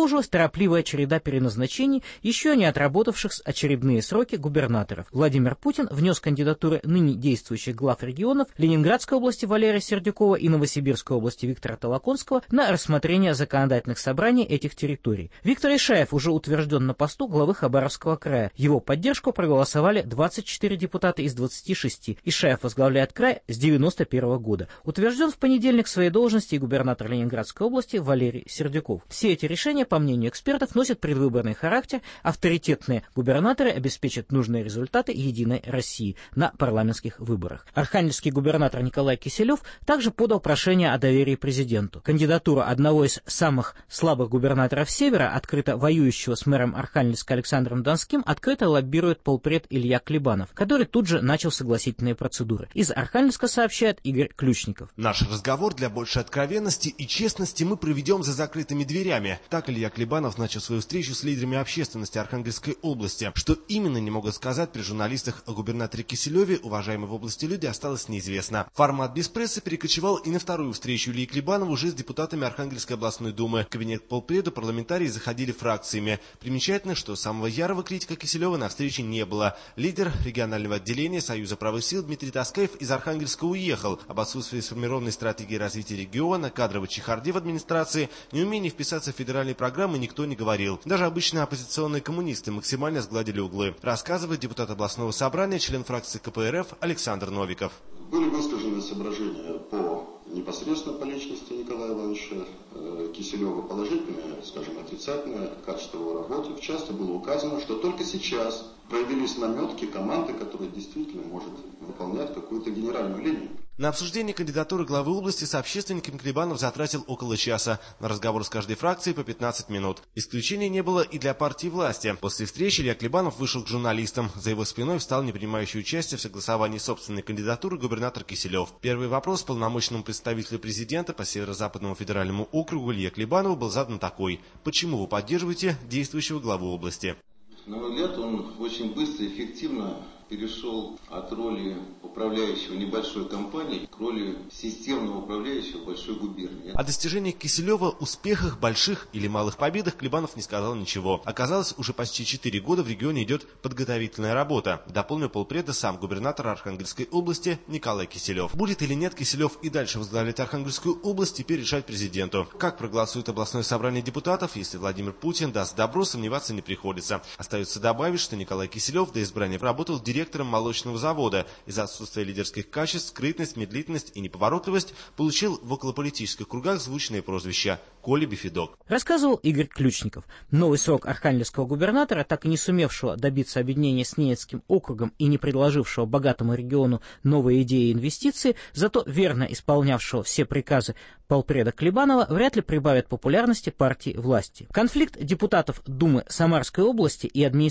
Продолжилась торопливая череда переназначений, еще не отработавших очередные сроки губернаторов. Владимир Путин внес кандидатуры ныне действующих глав регионов Ленинградской области Валерия Сердюкова и Новосибирской области Виктора Толоконского на рассмотрение законодательных собраний этих территорий. Виктор Ишаев уже утвержден на посту главы Хабаровского края. Его поддержку проголосовали 24 депутата из 26. Ишаев возглавляет край с 1991 года. Утвержден в понедельник в своей должности и губернатор Ленинградской области Валерий Сердюков. Все эти решения, по мнению экспертов, носят предвыборный характер. Авторитетные губернаторы обеспечат нужные результаты Единой России на парламентских выборах. Архангельский губернатор Николай Киселев также подал прошение о доверии президенту. Кандидатура одного из самых слабых губернаторов Севера, открыто воюющего с мэром Архангельска Александром Донским, открыто лоббирует полпред Илья Клебанов, который тут же начал согласительные процедуры. Из Архангельска сообщает Игорь Ключников. Наш разговор для большей откровенности и честности мы проведем за закрытыми дверями. Так Илья Клебанов начал свою встречу с лидерами общественности Архангельской области. Что именно не могут сказать при журналистах о губернаторе Киселеве, уважаемые в области люди, осталось неизвестно. Формат без прессы перекочевал и на вторую встречу Ильи Клебанова уже с депутатами Архангельской областной думы. В кабинет полпреда парламентарии заходили фракциями. Примечательно, что самого ярого критика Киселева на встрече не было. Лидер регионального отделения Союза правых сил Дмитрий Таскаев из Архангельска уехал. Об отсутствии сформированной стратегии развития региона, кадровой чехарде в администрации, неумении вписаться в федеральные программы никто не говорил. Даже обычные оппозиционные коммунисты максимально сгладили углы. Рассказывает депутат областного собрания, член фракции КПРФ Александр Новиков. Были высказаны соображения непосредственно по личности Николая Ивановича Киселева, положительное, скажем, отрицательное качество его работы. В частности, было указано, что только сейчас появились наметки команды, которая действительно может выполнять какую-то генеральную линию. На обсуждение кандидатуры главы области с общественниками Клебанов затратил около часа. На разговор с каждой фракцией по 15 минут. Исключения не было и для партии власти. После встречи Илья Клебанов вышел к журналистам. За его спиной встал не принимающий участие в согласовании собственной кандидатуры губернатор Киселев. Первый вопрос полномочному представителю президента по Северо-Западному федеральному округу Илье Клебанову был задан такой: почему вы поддерживаете действующего главу области? На мой взгляд, он очень быстро и эффективно перешел от роли управляющего небольшой компании к роли системного управляющего большой губернии. О достижениях Киселева, успехах, больших или малых победах Клебанов не сказал ничего. Оказалось, уже почти 4 года в регионе идет подготовительная работа. Дополнил полпреда сам губернатор Архангельской области Николай Киселев. Будет или нет Киселев и дальше возглавлять Архангельскую область, теперь решать президенту. Как проголосует областное собрание депутатов, если Владимир Путин даст добро, сомневаться не приходится. Остается добавить, что Николай Киселев до избрания работал директором молочного завода. Из-за отсутствия лидерских качеств, скрытность, медлительность и неповоротливость получил в околополитических кругах звучное прозвище Коля Бифидок. Рассказывал Игорь Ключников. Новый срок архангельского губернатора, так и не сумевшего добиться объединения с Ненецким округом и не предложившего богатому региону новые идеи и инвестиции, зато верно исполнявшего все приказы полпреда Клебанова, вряд ли прибавит популярности партии власти. Конфликт депутатов Думы Самарской области и администрации